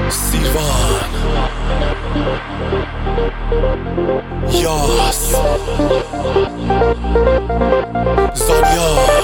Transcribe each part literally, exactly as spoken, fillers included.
سیروان یاس زانیار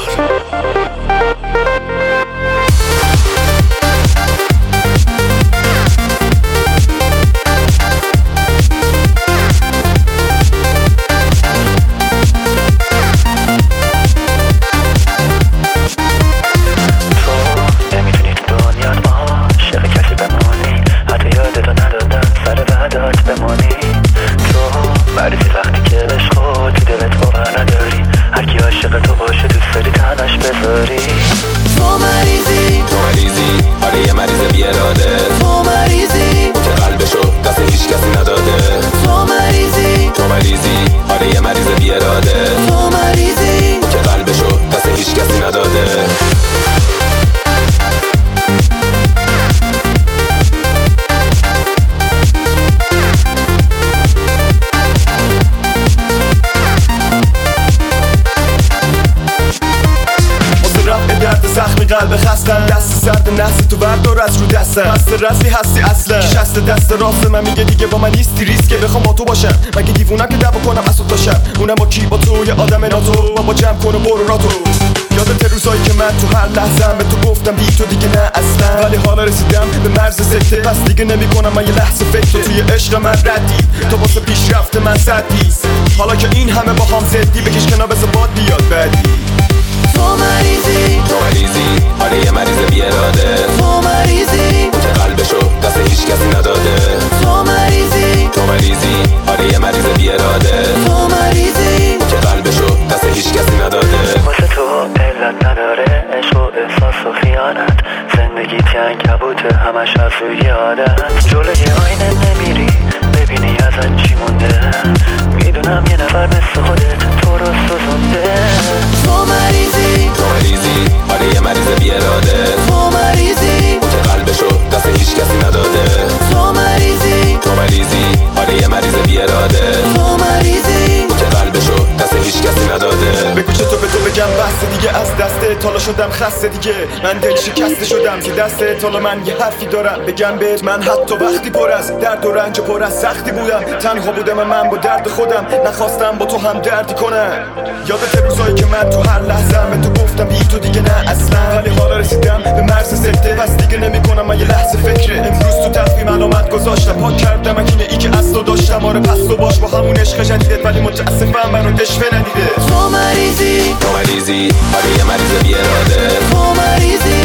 مریضی وقتی که عشق خود تو دلت باور نداری، هر کی عاشق تو باشه دوست داری تنش بذاری. تو مریضی تو مریضی آره یه مریض بی اراده، تو مریضی که قلبشو دست هیچ کسی نداده. تو مریضی تو مریضی آره یه مریض بی اراده، تو مریضی که قلبشو دست هیچ کسی نداده. زخمی قلب خستم، دست سرد نحس تو بردار از رو دستم. بسته رسمی هستی اصلا شست دست راست من میگه دیگه با من نیستی، ریسکه بخوام با تو باشم. مگه دیوونم که دعوا کنم از تا شب، اونم با کی؟ با تو یه آدم ناتو. بابا جمع کن و برو راتو. یادت روزایی که من تو هر لحظه‌ام به تو گفتم بی تو دیگه نه اصلا، ولی حالا رسیدم به مرز سکته. پس دیگه نمیکنم من یه لحظه فکر تو توی عشق من ردی، تو واسه پیشرفت من صدی. حالا که این همه با هم زدی بکش کنار بذار باد بیاد بعدی. تو مریضی تو مریضی آره یه مریض بی اراده، تو مریضی که قلبشو دست هیچ کسی نداده. تو مریضی تو مریضی آره یه مریض بی اراده، تو مریضی که قلبشو دست هیچ کسی نداده. واسه تو علت نداره عشق و احساس و خیانت، زندگی تنگ کبوته همش از روی عادت. جلوی آینه نمیری ببینی ازت چی مونده، میدونم یه نفر مثل خودت تو رو سوزونده. تو مریضی تو مریضی آره یه مریض بی اراده، تو مریضی که قلبشو دست هیچ کسی نداده. تو مریضی تو مریضی آره یه مریض بی اراده، تو مریضی که قلبشو دست هیچ کسی نداده. بگو چطور به تو بگم بسته دیگه، از دست تالا شدم خسته دیگه. من دل شکسته شدم که دست تالا من یه حرفی دارم بگم بهت. من حتی وقتی پر از درد و رنج و پر از سختی بودم، تنها بودم من با درد خودم، نخواستم با تو هم دردی کنم. یادت روزایی که من تو هر لحظه‌ام به تو گفتم بی تو دیگه نه اصلا، ولی حالا رسیدم به مرز سکته. پس دیگه نمیکنم من یه لحظه فکره. امروز تو تقویم علامت گذاشتم، پاک کردم اکنه ای که از تو داشتم. آره پس تو باش با همون عشق جدیدت، ولی متاسفم منو اشوه ندیده. تو مریضی تو مریضی آره یه مریض بی اراده، تو مریضی